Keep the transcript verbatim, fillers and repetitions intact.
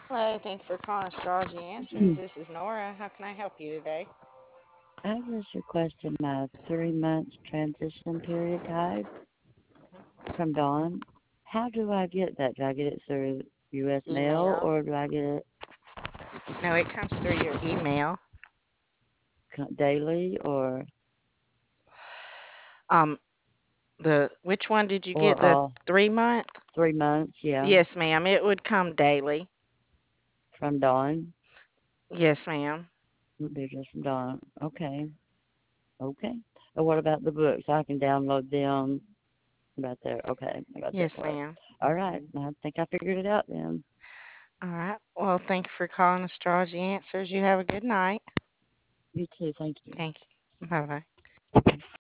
Hello, thank you for calling Astrology Answers. This is Nora. How can I help you today? I was requesting my three months transition period guide from Dawn. How do I get that? Do I get it through U S mail Email. or do I get it No, it comes through your email. co- daily or Um, the which one did you or get? The all three month? three months? Yeah, Yes, ma'am. It would come daily. from Dawn. Yes, ma'am. They're just from Dawn. Okay, okay. And what about the books? I can download them right there. Okay, I got that Yes, part. ma'am. All right, I think I figured it out then. All right. Well, thank you for calling Astrology Answers. You have a good night. You too. Thank you. Thank you. Bye bye.